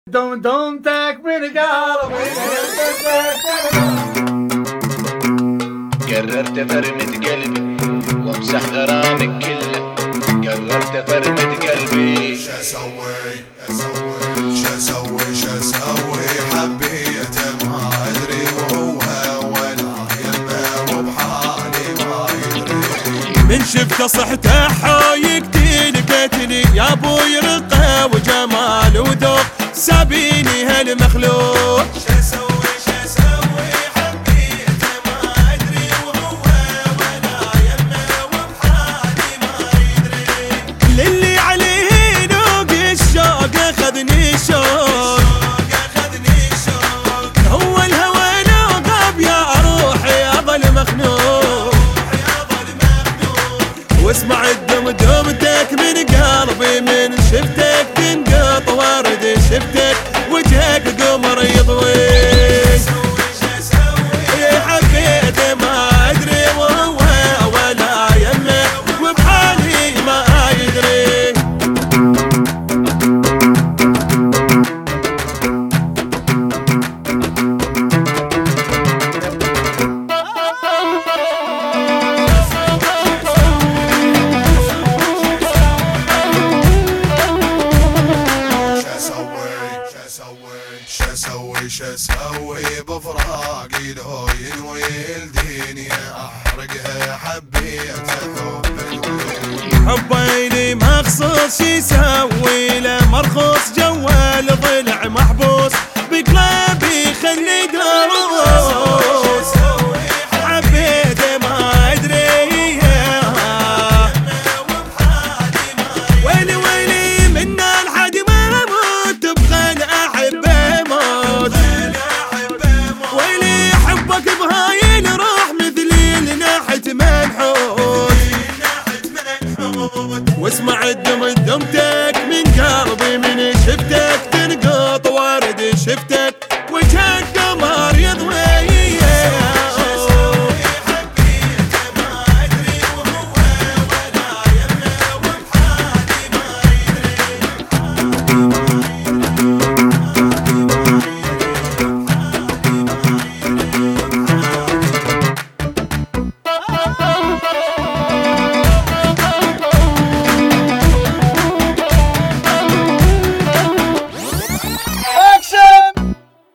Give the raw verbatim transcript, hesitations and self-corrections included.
دم دمتك من قلبي. قررت افرمد قلبي وامسح غرامك كله. قررت افرمد قلبي. شاسوي اسوي شاسوي شاسوي حبيته ما ادري وهو ولا يمه وبحالي ما يدري. من شفته صحته حايقتي لقيتني يا ابوي رقه وجمال وذوق سابيني هالمخلوق. شاسوي شاسوي حبيته ما ادري وهو ولا يمه وبحالي ما يدري. للي عليه نوق الشوق اخذني شوق اخذني شوق. هو الهوى نوقب يا روحي اظل مخنوق. واسمع الدمدمتك من قلبي من شفتك تنقط ورد شفتك وجهك قمر يضوي. حبيته ما ادري وهو ولا يمه وبحالي ما يدري. شاسوي شاسوي بفراقي لو ينوي الدنيا احرقها حبيته حب حبيني مخصوص شي يسوي له مرخوص جوال ضلع محبوس بقلبي خلي دوس. حبيته ما ادري ويلي ويلي منا لحد ما اموت بخل احبه موت. ويلي حبك بهاي الروح مثلي لناحة منحوت. واسمع الدم دمتك من قلبي من شفتك تنقط ورد شفتك